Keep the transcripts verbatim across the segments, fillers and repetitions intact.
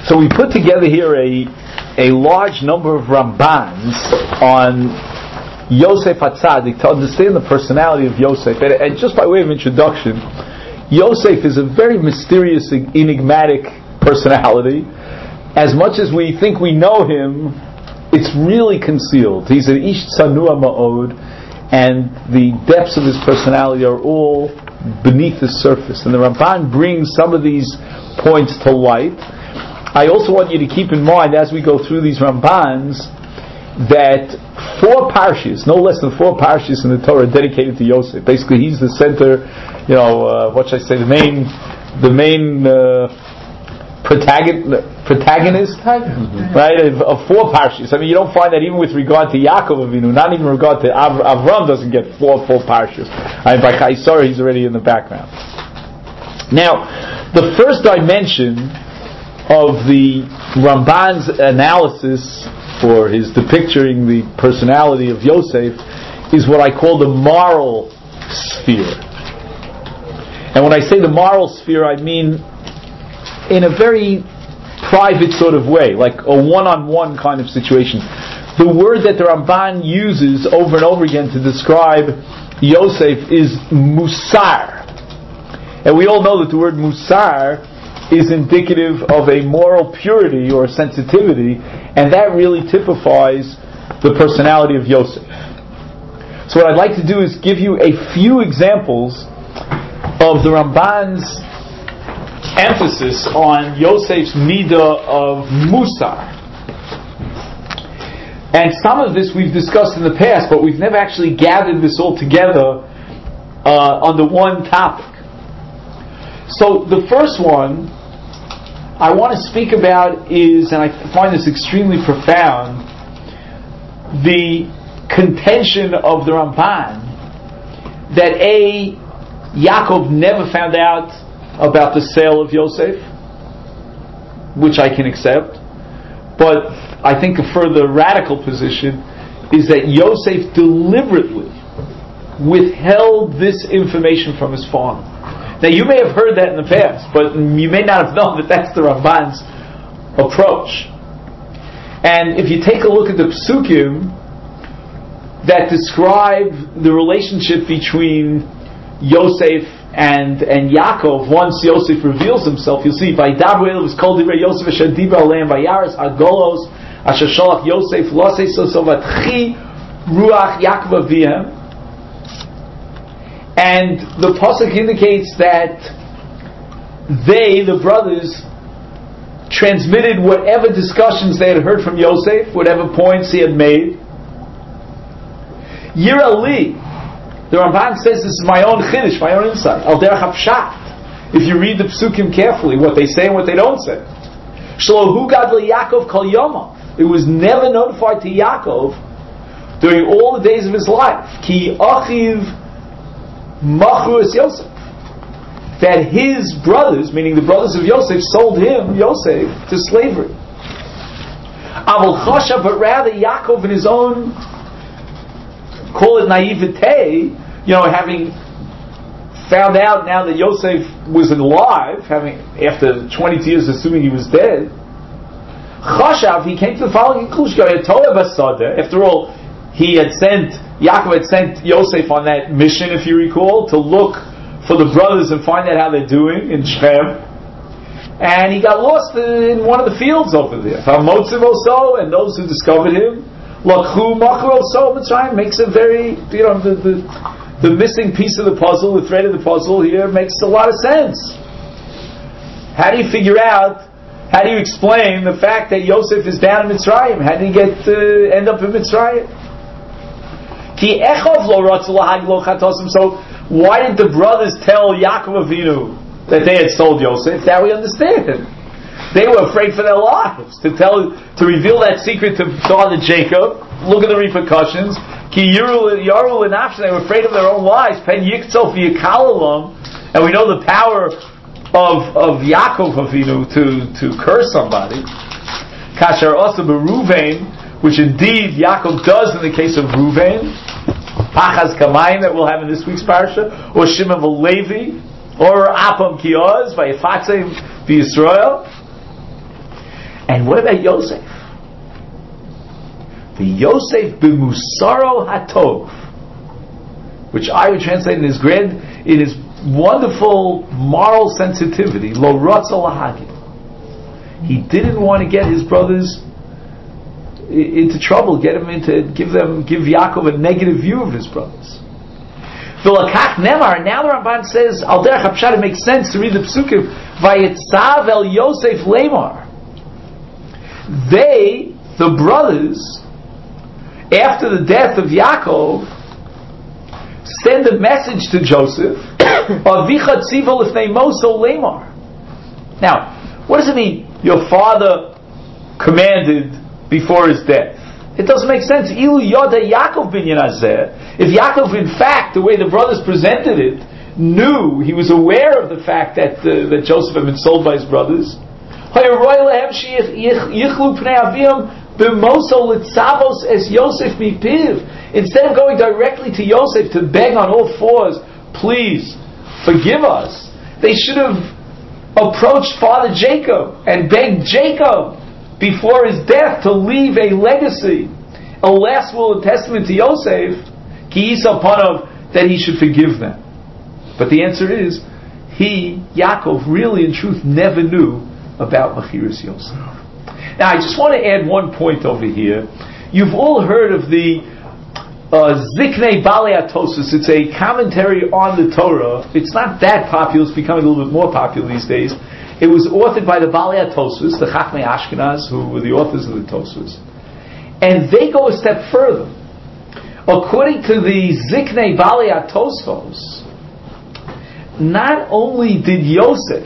So we put together here a a large number of Rambans on Yosef HaTzadik to understand the personality of Yosef. And, and just by way of introduction, Yosef is a very mysterious, enigmatic personality. As much as we think we know him, it's really concealed. He's an Ish Tzanua Ma'od, and the depths of his personality are all beneath the surface. And the Ramban brings some of these points to light. I also want you to keep in mind, as we go through these Rambans, that four parshas, no less than four parshas in the Torah, are dedicated to Yosef. Basically, he's the center, you know, uh, what should I say, the main, the main uh, protagonist, protagonist mm-hmm. right, of, of four parshas. I mean, you don't find that even with regard to Yaakov Avinu, not even with regard to Av- Avram doesn't get four full parshas. I mean, by Chaisar, he's already in the background. Now, the first dimension of the Ramban's analysis, or his depicting the personality of Yosef, is what I call the moral sphere. And when I say the moral sphere, I mean in a very private sort of way, like a one-on-one kind of situation. The word that the Ramban uses over and over again to describe Yosef is musar. And we all know that the word musar is indicative of a moral purity or sensitivity, and that really typifies the personality of Yosef. So what I'd like to do is give you a few examples of the Ramban's emphasis on Yosef's midah of musar. And some of this we've discussed in the past, but we've never actually gathered this all together uh, under one topic. So the first one I want to speak about is, and I find this extremely profound, the contention of the Ramban that A, Yaakov never found out about the sale of Yosef, which I can accept, but I think a further radical position is that Yosef deliberately withheld this information from his father. Now, you may have heard that in the past, but you may not have known that that's the Ramban's approach. And if you take a look at the Psukim that describe the relationship between Yosef and and Yaakov, once Yosef reveals himself, you'll see, Vaydaber Elav Kol Divrei Yosef Asher Dibra Aleim Vayaras Agolos Asher Sholach Yosef Lo Seiso Sovatchi Ruach Yaakov Avihem. And the pasuk indicates that they, the brothers, transmitted whatever discussions they had heard from Yosef, whatever points he had made. Yira Li, the Ramban says, this is my own chiddush, my own insight. Al derech hapshat. If you read the psukim carefully, what they say and what they don't say. Shlohu gad leYaakov kol yoma. It was never notified to Yaakov during all the days of his life. Ki achiv Machrus Yosef, that his brothers, meaning the brothers of Yosef, sold him, Yosef, to slavery. Aval Chosha, but rather Yaakov in his own, call it naivete, you know, having found out now that Yosef was alive, having after twenty years assuming he was dead, Choshav, he came to the following conclusion: after all, he had sent Yaakov had sent Yosef on that mission, if you recall, to look for the brothers and find out how they're doing in Shechem. And he got lost in one of the fields over there. Hamotziv also, and those who discovered him, Lakhu Machar also, Mitzrayim, makes a very, you know, the, the the missing piece of the puzzle, the thread of the puzzle here makes a lot of sense. How do you figure out, how do you explain the fact that Yosef is down in Mitzrayim? How did he get uh, end up in Mitzrayim? So why did the brothers tell Yaakov Avinu that they had sold Yosef? Now we understand. They were afraid for their lives to tell, to reveal that secret to father Jacob. Look at the repercussions. Ki Yarul and Afshan, they were afraid of their own lives. Pen Yiktzof Yikalalam, and we know the power of of Yaakov Avinu to to curse somebody. Kasher also Beruvain, which indeed Yaakov does in the case of Ruvain, Pachas Kamayim that we'll have in this week's parsha, or Shimon Levi, or Apam Kioz by Yifatzim B'Yisrael. And what about Yosef? The Yosef b'musaro hatov, which I would translate in his grand, in his wonderful moral sensitivity, lo ratza lahagid. He didn't want to get his brothers into trouble, get him into, give them, give Yaakov a negative view of his brothers. V'lakach nemar. Now the Ramban says, al derech hapshat, it makes sense to read the psukim. Vayetzav el Yosef lemar. They, the brothers, after the death of Yaakov, send a message to Joseph. Avicha tziva lifnei moso lemar. Now, what does it mean? Your father commanded before his death. It doesn't make sense. Ilu yoda Yaakov binyan hazeh. If Yaakov, in fact, the way the brothers presented it, knew, he was aware of the fact that uh, that Joseph had been sold by his brothers, instead of going directly to Yosef to beg on all fours, please forgive us, they should have approached Father Jacob and begged Jacob before his death to leave a legacy, a last will and testament to Yosef, ki yisa panav, that he should forgive them. But the answer is, he, Yaakov, really in truth never knew about Machiras Yosef. Now I just want to add one point over here. You've all heard of the uh, Ziknei Balei HaTosfos. It's a commentary on the Torah. It's not that popular, it's becoming a little bit more popular these days. It was authored by the Balei HaTosfos, the Chachmei Ashkenaz, who were the authors of the Tosfos. And they go a step further. According to the Ziknei Balei HaTosfos, not only did Yosef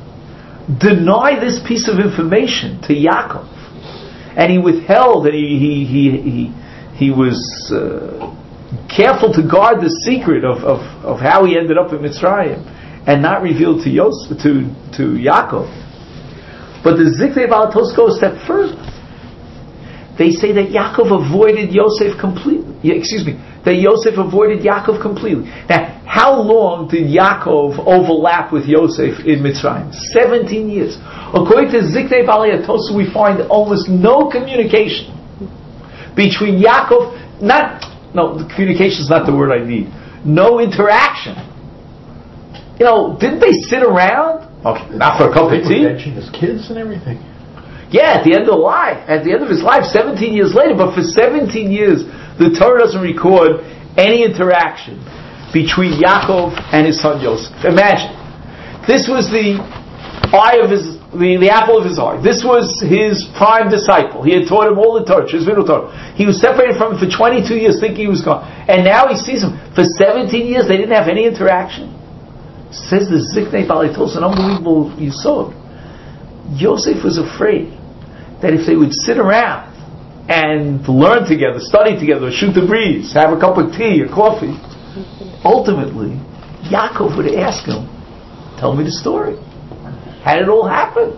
deny this piece of information to Yaakov, and he withheld, and he he he he, he was uh, careful to guard the secret of, of, of how he ended up in Mitzrayim, and not revealed to Yosef, to to Yaakov. But the Ziknei Balei HaTosfos go a step further. They say that Yaakov avoided Yosef completely. Yeah, excuse me, that Yosef avoided Yaakov completely. Now, how long did Yaakov overlap with Yosef in Mitzrayim? Seventeen years. According to Ziknei Balei HaTosfos, we find almost no communication between Yaakov. Not no, the communication is not the word I need. No interaction. You know, didn't they sit around? Okay, not for a cup of tea. Mention his kids and everything. Yeah, at the end of life, at the end of his life, seventeen years later. But for seventeen years, the Torah doesn't record any interaction between Yaakov and his son Yosef. Imagine, this was the eye of his, the, the apple of his eye. This was his prime disciple. He had taught him all the Torah, Shizvinu Torah. He was separated from him for twenty-two years, thinking he was gone, and now he sees him for seventeen years. They didn't have any interaction. Says the Ziknei Balei HaTosfos, an unbelievable yisod. Yosef was afraid that if they would sit around and learn together, study together, shoot the breeze, have a cup of tea or coffee, ultimately, Yaakov would ask him, tell me the story. How did it all happen?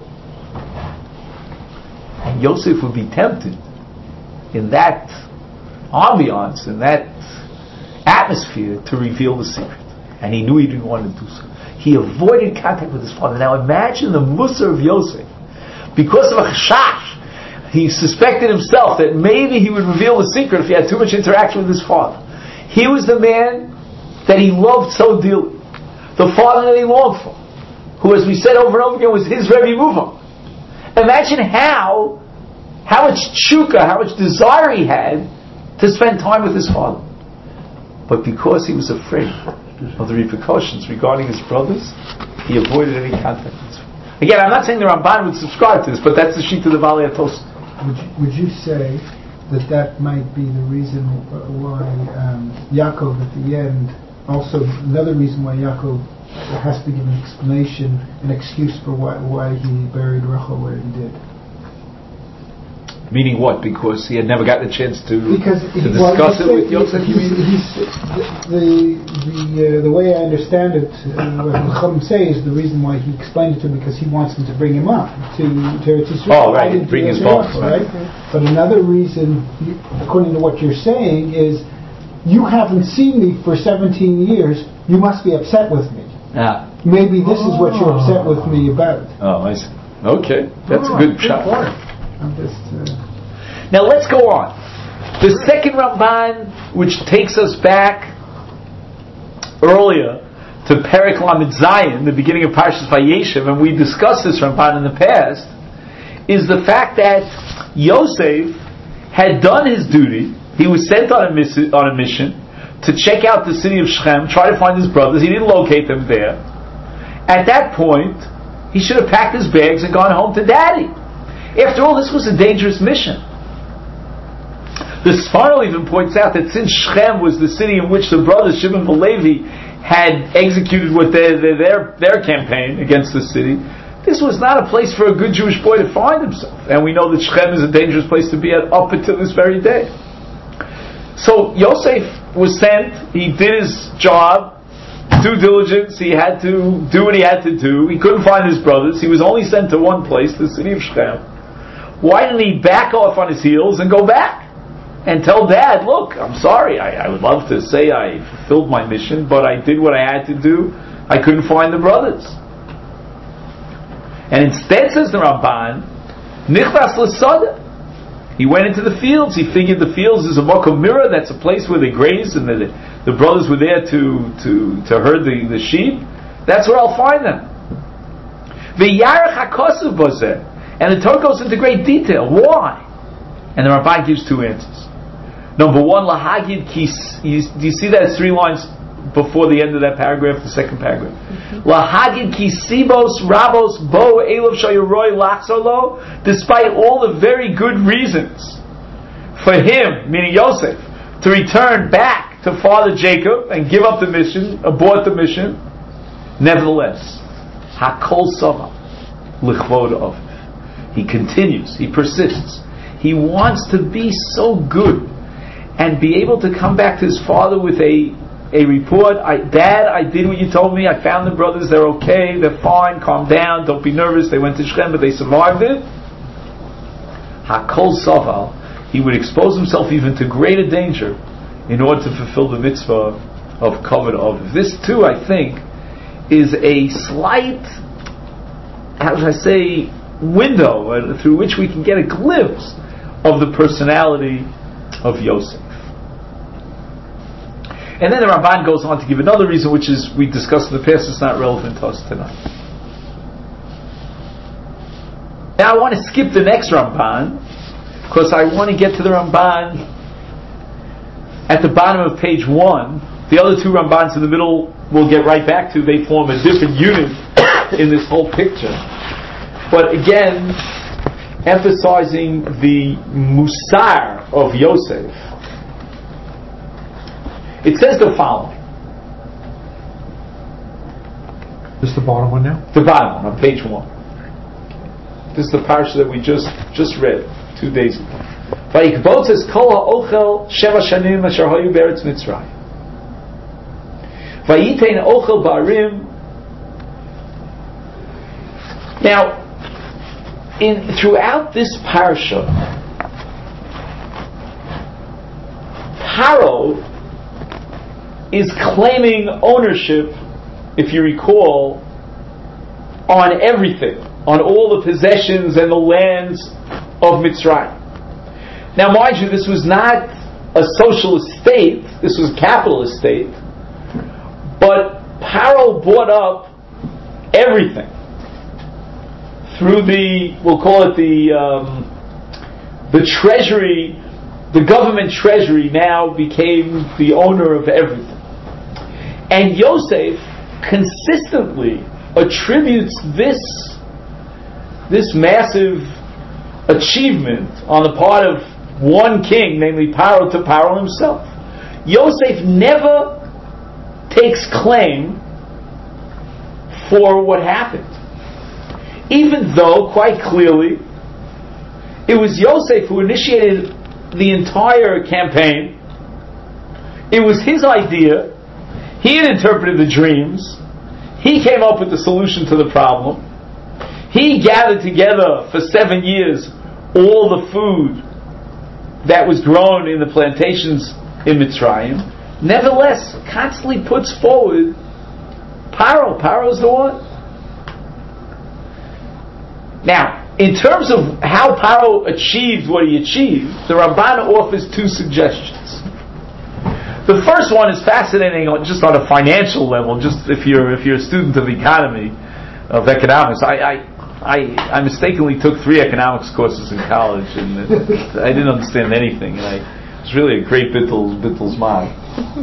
And Yosef would be tempted in that ambiance, in that atmosphere, to reveal the secret. And he knew he didn't want to do so. He avoided contact with his father. Now imagine the Musar of Yosef. Because of a chashash, he suspected himself that maybe he would reveal the secret if he had too much interaction with his father. He was the man that he loved so dearly, the father that he longed for, who, as we said over and over again, was his Rebbe Muva. Imagine how, how much tshuka, how much desire he had to spend time with his father. But because he was afraid of the repercussions regarding his brothers, he avoided any contact with them. Again, I'm not saying the Ramban would subscribe to this, but that's the sheet of the Balei HaTosfos. Would you, would you say that that might be the reason why um, Yaakov at the end, also another reason why Yaakov has to give an explanation, an excuse for why, why he buried Rachel where he did? Meaning what? Because he had never gotten a chance to, because to discuss it with Yosef? He's, he's, the the, uh, the way I understand it, uh, what Chacham says, the reason why he explained it to him, because he wants him to bring him up to to Eretz Yisrael. Oh, right, bring his bones, right? But another reason, according to what you're saying, is you haven't seen me for seventeen years. You must be upset with me. Ah. Maybe this oh. is what you're upset with me about. Oh, I see. Okay, that's oh, a good shot. I'm just. Uh... Now let's go on. The second Ramban, which takes us back earlier to Perek Lamed Zayin, the beginning of Parshas Vayeshev, and we discussed this Ramban in the past, is the fact that Yosef had done his duty. He was sent on a, miss- on a mission to check out the city of Shechem, try to find his brothers. He didn't locate them there. At that point, he should have packed his bags and gone home to daddy. After all, this was a dangerous mission. The Sfaral even points out that since Shechem was the city in which the brothers Shimon and Levi had executed what their, their their their campaign against the city, this was not a place for a good Jewish boy to find himself. And we know that Shechem is a dangerous place to be at up until this very day. So Yosef was sent. He did his job, due diligence. He had to do what he had to do. He couldn't find his brothers. He was only sent to one place, the city of Shechem. Why didn't he back off on his heels and go back and tell Dad, look, I'm sorry, I, I would love to say I fulfilled my mission, but I did what I had to do. I couldn't find the brothers. And instead, says the Ramban, Nichvas l'sada. He went into the fields. He figured the fields is a makom mirror. That's a place where they graze, and the, the brothers were there to to, to herd the, the sheep. That's where I'll find them. V'yarech hakosav bozeh. And the Torah goes into great detail. Why? And the Ramban gives two answers. Number one, lahagid kis. You, do you see that as three lines before the end of that paragraph, the second paragraph? Lahagid kisibos rabos bo elav shayuroi lachsolo. Despite all the very good reasons for him, meaning Yosef, to return back to Father Jacob and give up the mission, abort the mission, nevertheless, hakol sava lichvod of. He continues. He persists. He wants to be so good and be able to come back to his father with a a report. I, Dad, I did what you told me. I found the brothers. They're okay. They're fine. Calm down. Don't be nervous. They went to Shechem, but they survived it. Hakol saval. He would expose himself even to greater danger in order to fulfill the mitzvah of kavod of. This too, I think, is a slight, how should I say, window through which we can get a glimpse of the personality of Yosef. And then the Ramban goes on to give another reason, which is we discussed in the past. It's not relevant to us tonight. Now I want to skip the next Ramban because I want to get to the Ramban at the bottom of page one. The other two Rambans in the middle we'll get right back to. They form a different unit in this whole picture. But again, emphasizing the musar of Yosef. It says the following. This is the bottom one now? The bottom one, on page one. This is the parsha that we just just read two days ago. Vayikbot says, Kol ha'ochel sheva shanim asher hayu be'eretz Mitzrayim. Vayitein ochel ba'arim. Now, in throughout this parsha, Paro is claiming ownership, if you recall, on everything, on all the possessions and the lands of Mitzrayim. Now, mind you, this was not a socialist state, this was a capitalist state, but Paro bought up everything through the, we'll call it the um, the treasury, the government treasury now became the owner of everything. And Yosef consistently attributes this this massive achievement on the part of one king, namely Paro, to Paro himself. Yosef never takes claim for what happened, even though quite clearly it was Yosef who initiated the entire campaign. It was his idea. He had interpreted the dreams. He came up with the solution to the problem. He gathered together for seven years all the food that was grown in the plantations in Mitzrayim. Nevertheless, constantly puts forward Paro. Paro's the one. Now, in terms of how Paro achieved what he achieved, the Ramban offers two suggestions. The first one is fascinating, just on a financial level. Just if you're if you're a student of economy, of economics, I I, I, I mistakenly took three economics courses in college, and it, I didn't understand anything. And I, it was really a great bittul bittul zman.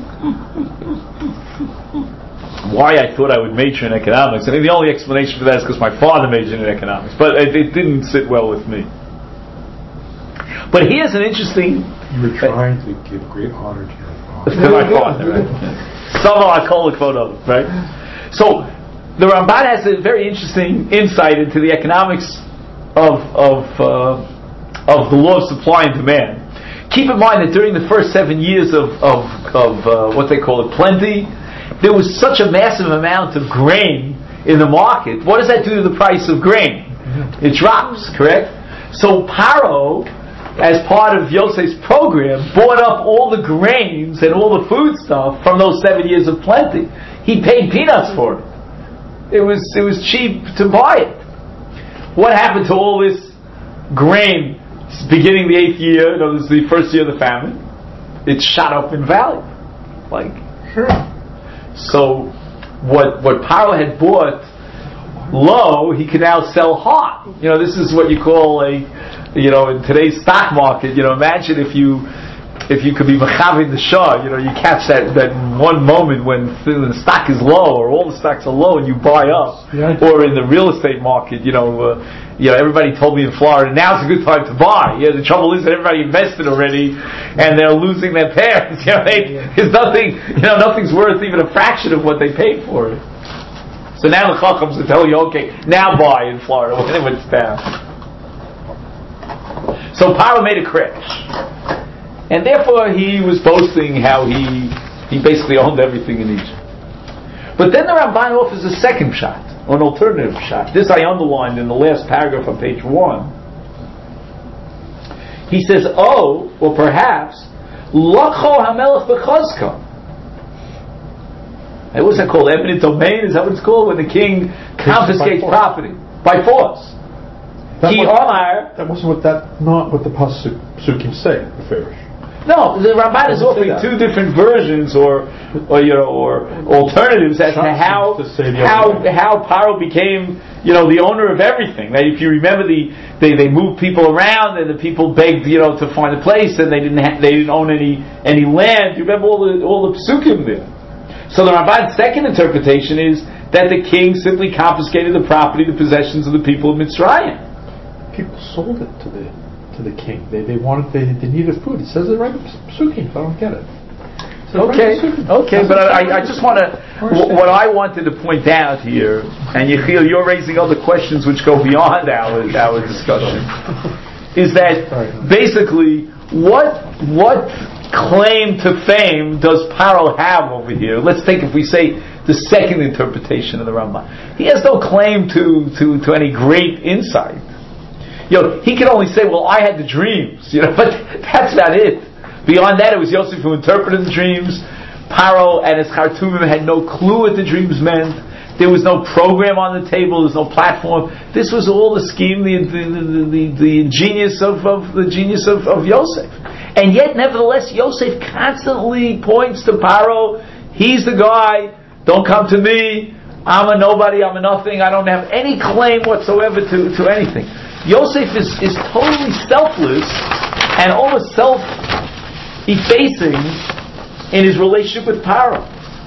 Why I thought I would major in economics. I think the only explanation for that is because my father majored in economics, but it, it didn't sit well with me. But here's an interesting... You were trying to give great honor to your father. To my father, right? Somehow I call the quote of it, right? So, the Ramban has a very interesting insight into the economics of of uh, of the law of supply and demand. Keep in mind that during the first seven years of, of, of uh, what they call it, plenty, there was such a massive amount of grain in the market. What does that do to the price of grain? It drops, correct? So Paro, as part of Yosef's program, bought up all the grains and all the food stuff from those seven years of plenty. He paid peanuts for it. It was it was cheap to buy it. What happened to all this grain beginning the eighth year? You know, this is the first year of the famine. It shot up in value. Like, sure. So, what what Paro had bought low, he can now sell high. You know, this is what you call a, you know, in today's stock market. You know, imagine if you if you could be machavin the shah. You know, you catch that, that one moment when the stock is low, or all the stocks are low, and you buy up. Yeah. Or in the real estate market, you know, uh, you know, everybody told me in Florida, now's a good time to buy. Yeah, the trouble is that everybody invested already, and they're losing their parents. You know, they, there's nothing, you know, nothing's worth even a fraction of what they paid for it. So now the Chachams are telling you, okay, now buy in Florida when it's down. So Paro made a crash, and therefore he was boasting how he he basically owned everything in Egypt. But then the Ramban offers a second shot, or an alternative shot. This I underlined in the last paragraph on page one. He says, oh, or perhaps, Lakho HaMelech B'chazka. And what's that called? Eminent domain? Is that what it's called? When the king confiscates by property by force. That, Ki was, Omar, that wasn't what that not what the pasukim say. The Farish. No, the Ramban is offering two different versions, or, or you know, or alternatives as to how to how how Paro became, you know, the owner of everything. That if you remember, the they, they moved people around, and the people begged, you know, to find a place, and they didn't ha- they didn't own any any land. You remember all the all the psukim there. So the Ramban's second interpretation is that the king simply confiscated the property, the possessions of the people of Mitzrayim. People sold it to the. To the king, they they wanted they, they needed food. It says it right in Psukim. I don't get it. it okay, right okay, but I, I just want to w- what I wanted to point out here, and Yechiel, you're raising other questions which go beyond our our discussion, is that basically what what claim to fame does Paro have over here? Let's take, if we say the second interpretation of the Ramban, he has no claim to to to any great insight. You know, he can only say, well, I had the dreams, you know, but that's about it. Beyond that, it was Yosef who interpreted the dreams. Paro and his Khartoumim had no clue what the dreams meant. There was no program on the table, there was no platform. This was all the scheme, the the, the, the, the genius of, of the genius of, of Yosef. And yet, nevertheless, Yosef constantly points to Paro. He's the guy, don't come to me, I'm a nobody, I'm a nothing, I don't have any claim whatsoever to, to anything. Yosef is, is totally selfless and almost self-effacing in his relationship with Paro.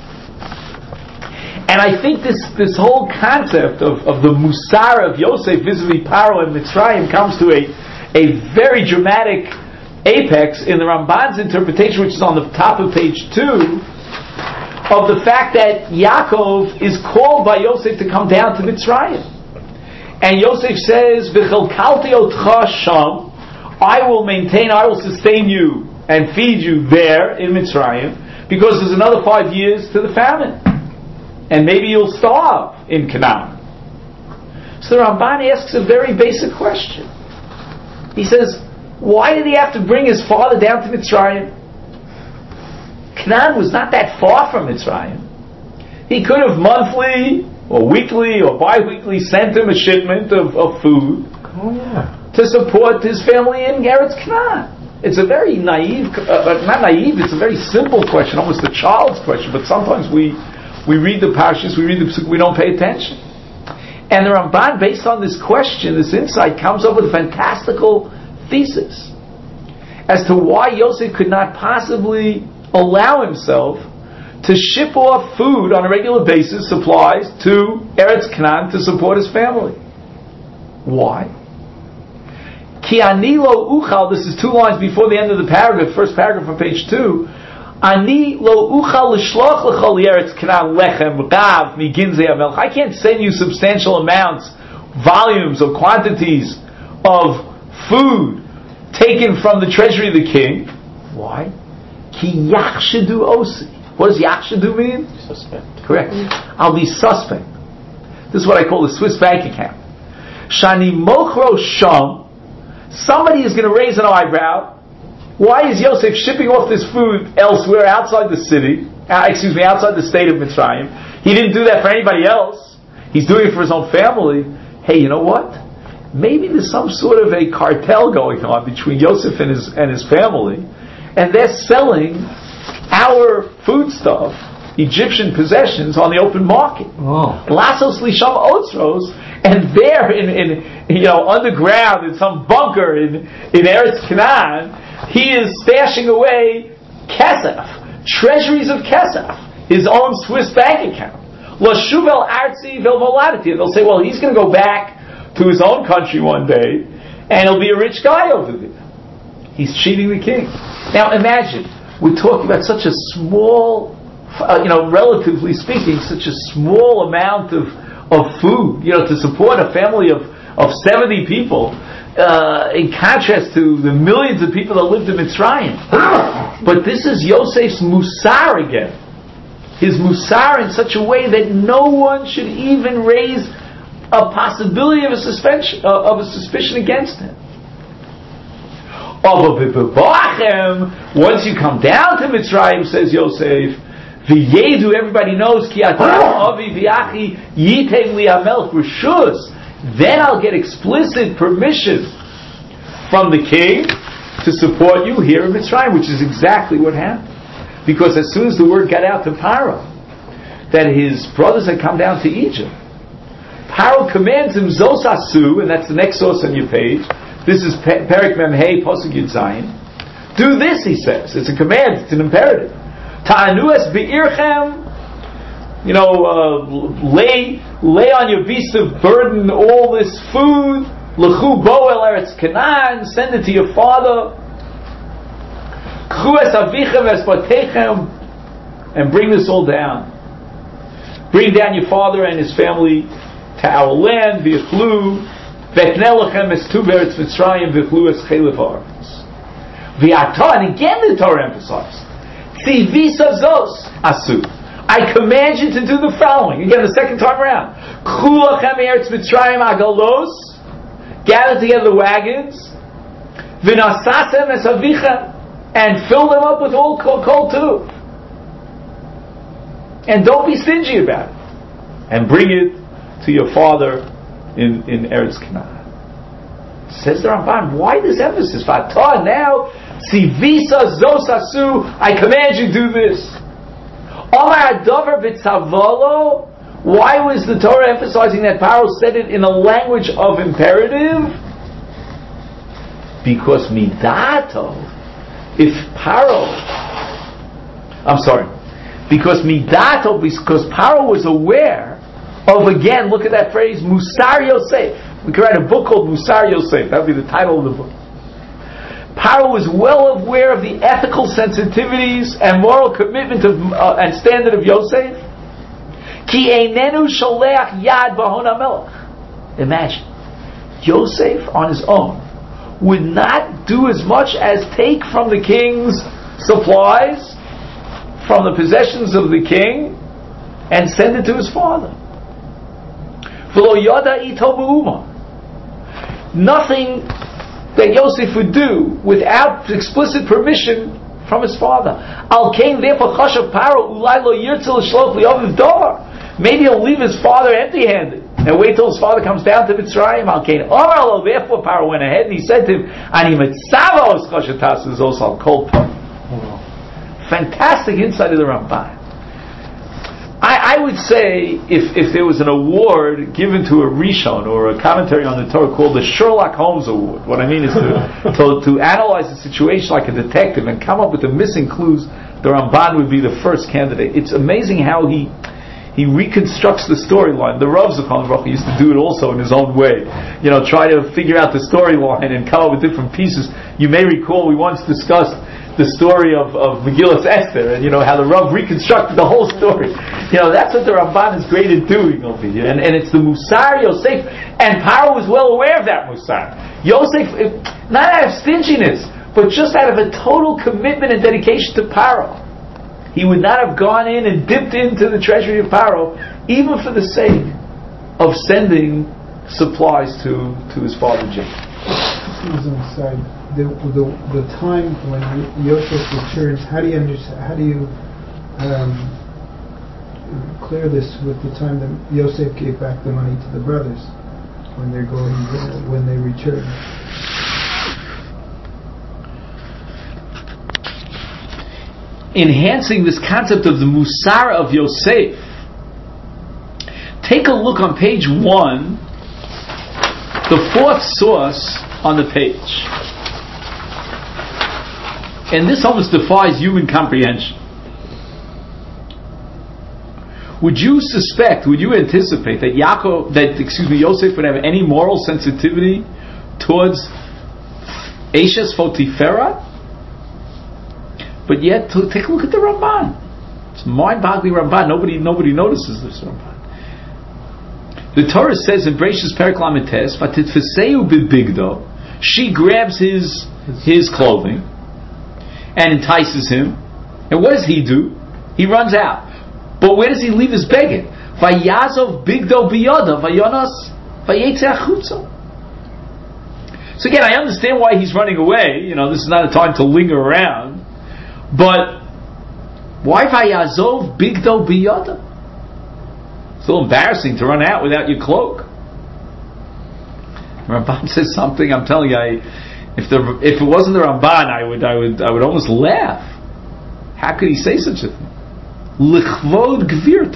And I think this, this whole concept of, of the musar of Yosef vis-a-vis Paro and Mitzrayim comes to a, a very dramatic apex in the Ramban's interpretation, which is on the top of page two, of the fact that Yaakov is called by Yosef to come down to Mitzrayim. And Yosef says, "V'chalkalti otcha sham," I will maintain, I will sustain you and feed you there in Mitzrayim, because there's another five years to the famine, and maybe you'll starve in Canaan. So the Ramban asks a very basic question. He says, why did he have to bring his father down to Mitzrayim? Canaan was not that far from Mitzrayim. He could have monthly or weekly or bi-weekly sent him a shipment of, of food, Oh yeah. To support his family in Eretz Canaan. It's a very naive, uh, not naive, it's a very simple question, almost a child's question, but sometimes we we read the parashas, we read the psuk, we don't pay attention. And the Ramban, based on this question, this insight, comes up with a fantastical thesis as to why Yosef could not possibly allow himself to ship off food on a regular basis, supplies, to Eretz Canaan to support his family. Why? Ki ani lo uchal, this is two lines before the end of the paragraph, first paragraph on page two. Ani lo uchal l'shloch l'chol Eretz Canaan lechem gav miginzei hamelch. I can't send you substantial amounts, volumes or quantities of food taken from the treasury of the king. Why? Ki yachshedu osi. What does yachshedu mean? Suspect. Correct. I'll be suspect. This is what I call the Swiss bank account. Shani mochro sham. Somebody is going to raise an eyebrow. Why is Yosef shipping off this food elsewhere outside the city? Uh, excuse me, outside the state of Mitzrayim? He didn't do that for anybody else. He's doing it for his own family. Hey, you know what? Maybe there's some sort of a cartel going on between Yosef and his and his family, and they're selling our foodstuff, Egyptian possessions, on the open market. Oh. Lasos lisham otzros, and there in, in you know underground in some bunker in in Eretz Canaan, he is stashing away kesef, treasuries of kesef, his own Swiss bank account. Lashuv el artzi vel voladity. And they'll say, well, he's going to go back to his own country one day, and he'll be a rich guy over there. He's cheating the king. Now imagine, we're talking about such a small, uh, you know, relatively speaking, such a small amount of of food, you know, to support a family of, of seventy people, uh, in contrast to the millions of people that lived in Mitzrayim. But this is Yosef's musar again. His musar in such a way that no one should even raise a possibility of a suspension, uh, of a suspicion against him. Once you come down to Mitzrayim, says Yosef, V'yedu, everybody knows, Ki avi v'achi yitem li hamelch reshus. Then I'll get explicit permission from the king to support you here in Mitzrayim, which is exactly what happened. Because as soon as the word got out to Paro that his brothers had come down to Egypt, Paro commands him zos asu, and that's the next source on your page. This is Perek Mem Hey Pasuk Yud Zayin. Do this, he says. It's a command. It's an imperative. Ta'anu es be'irchem, you know, uh, lay lay on your beast of burden all this food. L'chu bo el Eretz Canaan, send it to your father. K'chu es avichem es batechem, and bring this all down. Bring down your father and his family to our land. V'yachlu v'ekneh lechem es tu be'eretz Mitzrayim v'yachlu es chelef haaretz. V'yata, and again the Torah emphasized. Tzivisa zos asu. I command you to do the following. Again, the second time around. K'chu lachem eretz Mitzrayim agalos. Gather together the wagons. V'nasasem es avichem. And fill them up with all kol too. And don't be stingy about it. And bring it to your father in, in Eretz Canaan. Says the Ramban, why this emphasis? V'ata now. Tzivisa zos asu, I command you do this. Omar adover b'tzavolo, why was the Torah emphasizing that Paro said it in a language of imperative? Because midato, if Paro, I'm sorry, because midato, because Paro was aware of, again, look at that phrase, Musar Yosef. We could write a book called Musar Yosef, that would be the title of the book. Paro was well aware of the ethical sensitivities and moral commitment of uh, and standard of Yosef. Ki einenu sholeach yad bahon hamelech. Imagine, Yosef on his own would not do as much as take from the king's supplies, from the possessions of the king, and send it to his father. V'lo yada ito b'uma. Nothing that Yosef would do without explicit permission from his father. Al kain therefore chashav Paro ulai lo yirtzeh l'shloch li'aviv davar. Maybe he'll leave his father empty-handed. And wait till his father comes down to Mitzrayim. Al Kain Omar, therefore Paro went ahead and he said to him, Ani Mitzavo Oskoshatas Osal Kol Pam. Fantastic insight of the Ramban. I, I would say if, if there was an award given to a Rishon or a commentary on the Torah called the Sherlock Holmes Award, what I mean is to, to, to analyze the situation like a detective and come up with the missing clues, the Ramban would be the first candidate. It's amazing how he he reconstructs the storyline. The Rav Zechon Baruch used to do it also in his own way. You know, try to figure out the storyline and come up with different pieces. You may recall we once discussed the story of, of Megillas Esther, and you know how the Rav reconstructed the whole story. You know, that's what the Ramban is great at doing over here. And, and it's the Musar Yosef, and Paro was well aware of that Musar. Yosef, not out of stinginess, but just out of a total commitment and dedication to Paro. He would not have gone in and dipped into the treasury of Paro, even for the sake of sending supplies to, to his father Jacob. The, the the time when Yosef returns, how do you understand? How do you um, clear this with the time that Yosef gave back the money to the brothers when they're going uh, when they return? Enhancing this concept of the Musar of Yosef. Take a look on page one, the fourth source on the page. And this almost defies human comprehension. Would you suspect, would you anticipate that Yaakov, that excuse me, Yosef would have any moral sensitivity towards Eshes Potiphera? But yet, to take a look at the Ramban. It's mind-boggling Ramban. Nobody, nobody notices this Ramban. The Torah says in Bereshis Perek Lametes, "Vatitfeseu bibigdo." She grabs his his clothing and entices him. And what does he do? He runs out. But where does he leave his beged? Vayazov bigdo biyoda vayonas vayetze achutza. So again, I understand why he's running away. You know, this is not a time to linger around. But why vayazov bigdo biyoda? It's a little embarrassing to run out without your cloak. Ramban says something. I'm telling you, I, if the if it wasn't the Ramban, I would I would I would almost laugh. How could he say such a thing? Lichvod gvirta.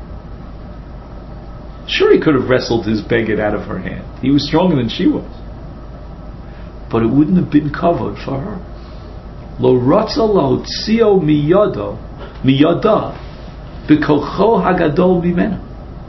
Sure, he could have wrestled his beged out of her hand. He was stronger than she was, but it wouldn't have been covered for her. Lo ratza lo tzio miyado miyada b'kolcho hagadol bimena.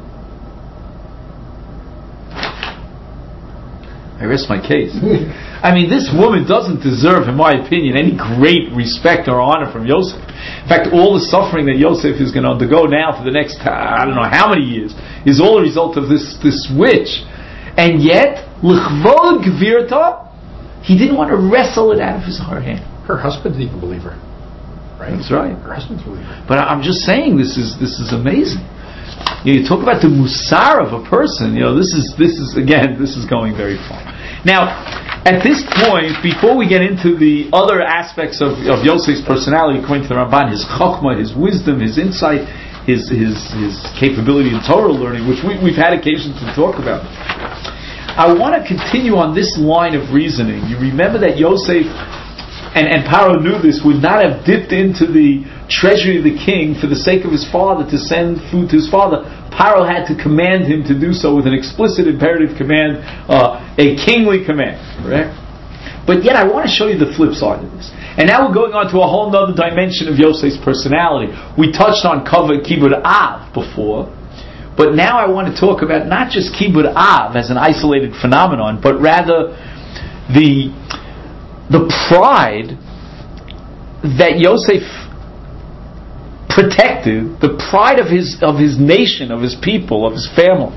I rest my case. I mean, this woman doesn't deserve, in my opinion, any great respect or honor from Yosef. In fact, all the suffering that Yosef is going to undergo now for the next, I don't know how many years, is all a result of this, this witch. And yet, l'chvod gvirta, he didn't want to wrestle it out of his her hand. Her husband didn't even believe her. Right? That's right. Her husband's believe her. But I'm just saying, this is this is amazing. You know, you talk about the musar of a person. You know, this is this is again, this is going very far. Now, at this point, before we get into the other aspects of, of Yosef's personality, according to the Ramban, his chokmah, his wisdom, his insight, his his his capability in Torah learning, which we, we've had occasion to talk about, I want to continue on this line of reasoning. You remember that Yosef and, and Paro knew this, would not have dipped into the treasury of the king for the sake of his father to send food to his father. Paro had to command him to do so with an explicit imperative command, uh, a kingly command, correct? But yet I want to show you the flip side of this. And now we're going on to a whole other dimension of Yosef's personality. We touched on Kibud Av before, but now I want to talk about not just Kibud Av as an isolated phenomenon, but rather the the pride that Yosef protected, the pride of his of his nation, of his people, of his family.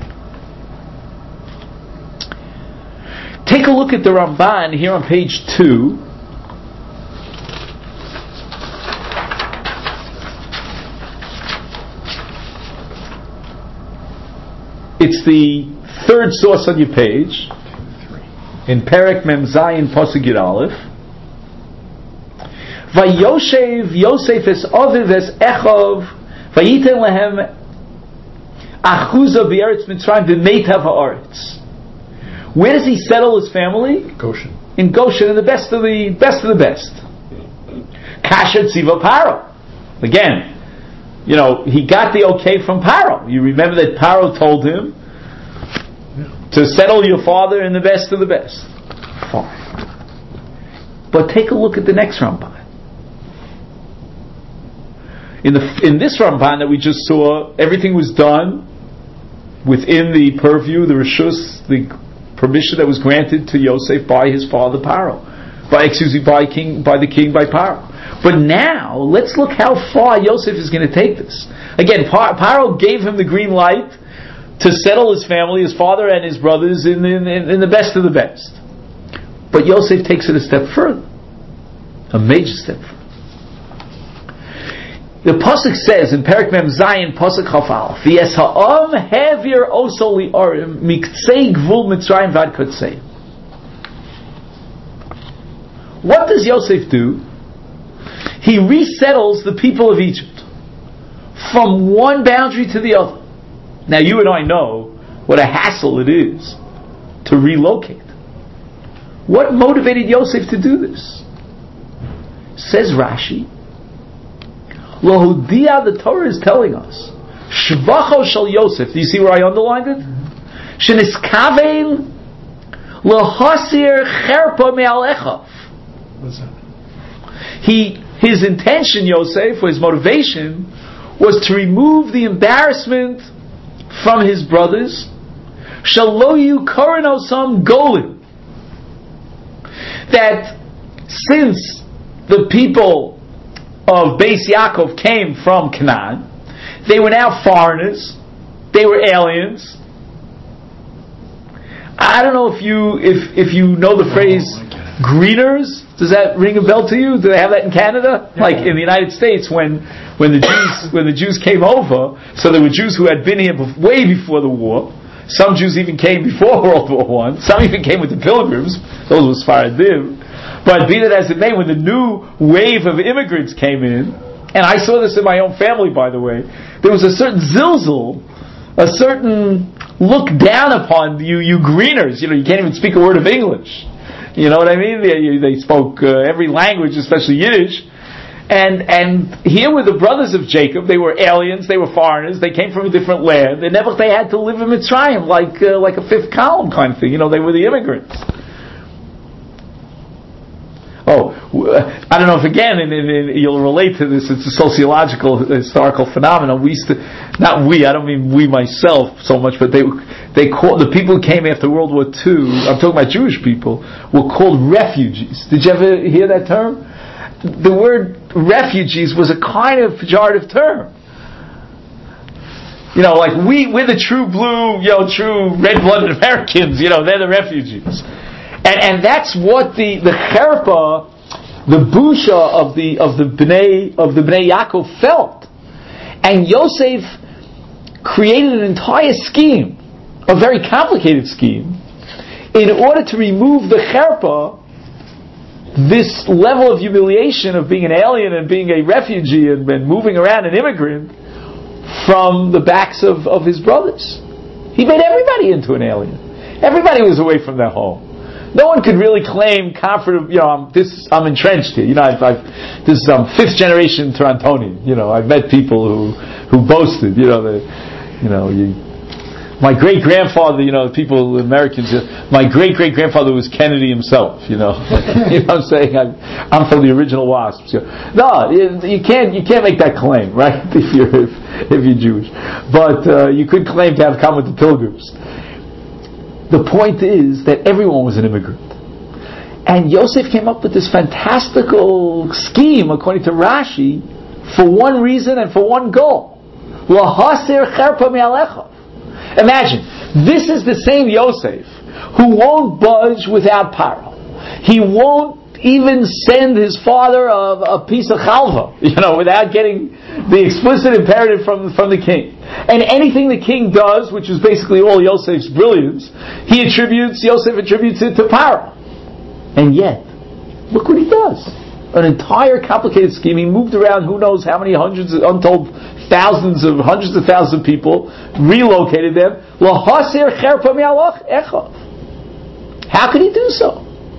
Take a look at the Ramban here on page two. It's the third source on your page, in Perek Mem Zayin Pasuk Yud Aleph. Vayoshev Yosef es Aviv es Echov Vayiten lehem Achuza b'Eretz Mitzrayim b'meitav ha'aretz. Where does he settle his family? Goshen. In Goshen, in the best of the best of the best. Kasher tziva Paro. Again, you know, he got the okay from Paro. You remember that Paro told him to settle your father in the best of the best. Fine. But take a look at the next Ramban. In the in this Ramban that we just saw, everything was done within the purview, the reshus, the permission that was granted to Yosef by his father Paro, by excuse me, by king, by the king, by Paro. But now let's look how far Yosef is going to take this. Again, Paro gave him the green light to settle his family, his father and his brothers, in in, in the best of the best. But Yosef takes it a step further, a major step further. The pasuk says in Perek Mem Zayin pasuk Chaf Aleph, "V'yes ha'am hevir oso li'arim miktzei gvul Mitzrayim vad kotzei." What does Yosef do? He resettles the people of Egypt from one boundary to the other. Now you and I know what a hassle it is to relocate. What motivated Yosef to do this? Says Rashi, Lohudia, the Torah is telling us, Shvacho shel Yosef. Do you see where I underlined it? Sheniskavein lohasir cherpa me'alechav. What's that? He, his intention, Yosef, or his motivation, was to remove the embarrassment from his brothers. Shaloyu koronosam golim. That since the people of Beis Yaakov came from Canaan, they were now foreigners, they were aliens. I don't know if you if if you know the phrase oh, greeners. Does that ring a bell to you? Do they have that in Canada? Yeah. Like in the United States, when when the Jews when the Jews came over, so there were Jews who had been here way before the war. Some Jews even came before World War One. Some even came with the Pilgrims. Those were Sfaradim. But be that as it may, when the new wave of immigrants came in, and I saw this in my own family, by the way, there was a certain zilzal, a certain look down upon you, you greeners. You know, you can't even speak a word of English. You know what I mean? They, they spoke uh, every language, especially Yiddish. And and here were the brothers of Jacob. They were aliens. They were foreigners. They came from a different land. They never they had to live in Mitzrayim like uh, like a fifth column kind of thing. You know, they were the immigrants. Oh, I don't know if again and, and, and you'll relate to this. It's a sociological, historical phenomenon. We used to, not we. I don't mean we myself so much, but they they called the people who came after World War Two. I'm talking about Jewish people. Were called refugees. Did you ever hear that term? The word refugees was a kind of pejorative term. You know, like we we're the true blue, you know, true red-blooded Americans. You know, they're the refugees. And, and that's what the the cherpa, the busha of the of the bnei of the bnei Yaakov felt, and Yosef created an entire scheme, a very complicated scheme, in order to remove the cherpa, this level of humiliation of being an alien and being a refugee and, and moving around an immigrant, from the backs of, of his brothers. He made everybody into an alien. Everybody was away from their home. No one could really claim comfort. You know, I'm this. I'm entrenched here. You know, I've, I've this is um, fifth generation Torontonian. You know, I've met people who who boasted. You know, the, you know, you, my great grandfather. You know, people Americans. My great great grandfather was Kennedy himself. You know, you know what I'm saying? I'm, I'm from the original WASPs. You know. No, you, you can't. You can't make that claim, right? If you're if, if you're Jewish, but uh, you could claim to have come with the Pilgrims. The point is that everyone was an immigrant. And Yosef came up with this fantastical scheme, according to Rashi, for one reason and for one goal. Imagine, this is the same Yosef who won't budge without Paro. He won't even send his father a, a piece of chalva, you know, without getting the explicit imperative from, from the king. And anything the king does, which is basically all Yosef's brilliance, he attributes, Yosef attributes it to Paro. And yet, look what he does. an entire complicated scheme. He moved around who knows how many hundreds, untold thousands of, hundreds of thousands of people, relocated them. How could he do so?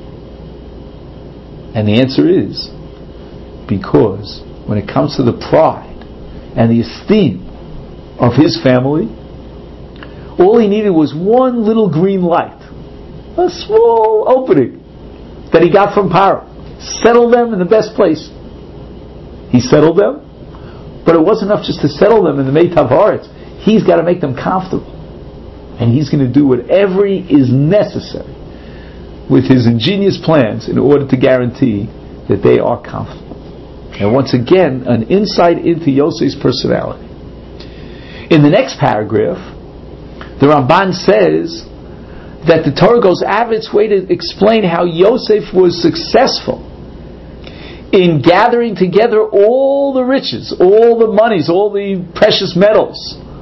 And the answer is, because when it comes to the pride and the esteem of his family, all he needed was one little green light, a small opening that he got from Paro. Settle them in the best place. He settled them, but it wasn't enough just to settle them in the Meitav Haaretz. He's got to make them comfortable, and he's going to do whatever is necessary with his ingenious plans in order to guarantee that they are comfortable. And once again, an insight into Yosef's personality. In the next paragraph, the Ramban says that the Torah goes out of its way to explain how Yosef was successful in gathering together all the riches, all the monies, all the precious metals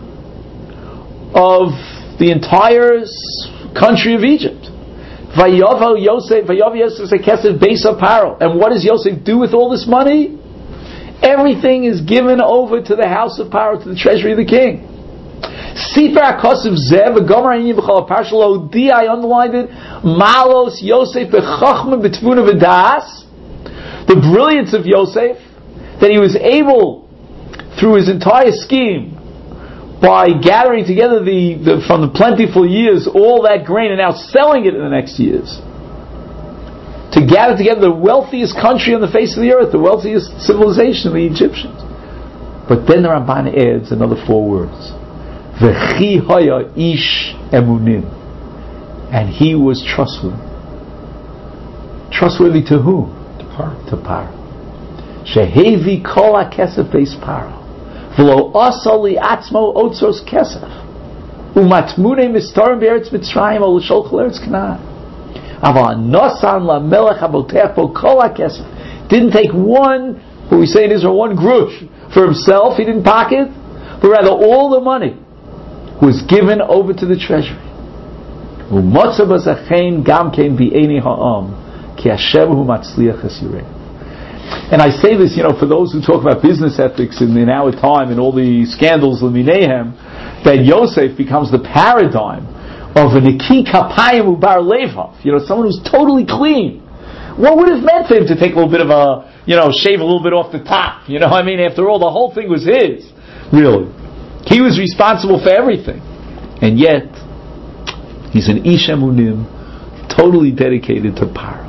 of the entire country of Egypt. Vayovav Yosef, Vayovav Yosef Kesef Beis Paro. And what does Yosef do with all this money? Everything is given over to the house of Paro, to the treasury of the king. Sefer HaKosov Zeh v'Gomer Ha'Inyan B'Chol HaParsha Lo Di, I underlined it, Malos Yosef B'Chachma B'Tvuna V'Das, the brilliance of Yosef, that he was able, through his entire scheme, by gathering together the, the from the plentiful years all that grain and now selling it in the next years, to gather together the wealthiest country on the face of the earth, the wealthiest civilization of the Egyptians. But then the Ramban adds another four words. V'chi haya ish emunim. And he was trustworthy. Trustworthy to whom? To Paro. To Paro. Shehevi kol ha-kesef beis Paro. V'lo asa li'atzmo otzros kesef. U'matmunei mistarim be'eretz Mitzrayim o l'sholch l'eretz Canaan. Aval nosan la'melech haboteach bo kol ha-kesef. Didn't take one, what we say in Israel, one grush for himself. He didn't pocket, but rather all the money was given over to the treasury. U'motza b'zachein gam kein bi'eni ha'am ki Hashem hu matzliach es yireh. And I say this, you know, for those who talk about business ethics in, in our time and all the scandals of Minahem, that Yosef becomes the paradigm of a Neki Kapayim Ubar Levhav, you know, someone who's totally clean. What would it have meant for him to take a little bit of a, you know, shave a little bit off the top? You know, I mean, after all, the whole thing was his. Really. He was responsible for everything. And yet, he's an Ish Emunim, totally dedicated to Paro.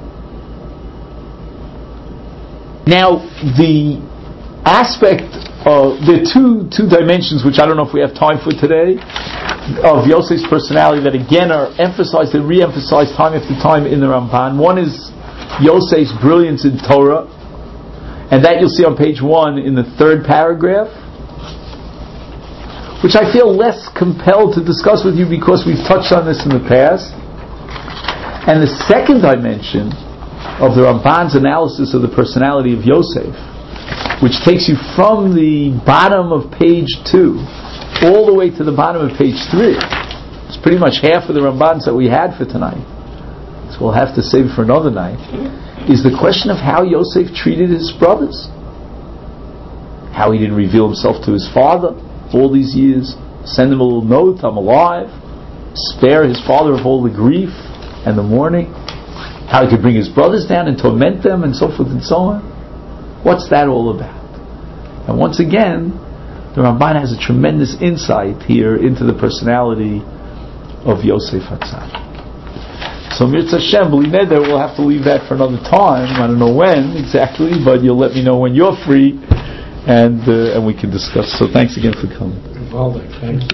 Now, the aspect of, there are two, two dimensions which I don't know if we have time for today, of Yosef's personality that again are emphasized and re-emphasized time after time in the Ramban. One is Yosef's brilliance in Torah, and that you'll see on page one in the third paragraph, which I feel less compelled to discuss with you because we've touched on this in the past. And the second dimension of the Ramban's analysis of the personality of Yosef, which takes you from the bottom of page two all the way to the bottom of page three. It's pretty much half of the Rambans that we had for tonight, so we'll have to save it for another night. Is the question of how Yosef treated his brothers, how he didn't reveal himself to his father all these years, send him a little note, I'm alive, spare his father of all the grief and the mourning, how he could bring his brothers down and torment them and so forth and so on. What's that all about? And once again, the Ramban has a tremendous insight here into the personality of Yosef Hatzad. So Mirza Hashem, B'li Neder, we'll have to leave that for another time. I don't know when exactly, but you'll let me know when you're free, and uh, and we can discuss. So thanks again for coming. Well, thank you.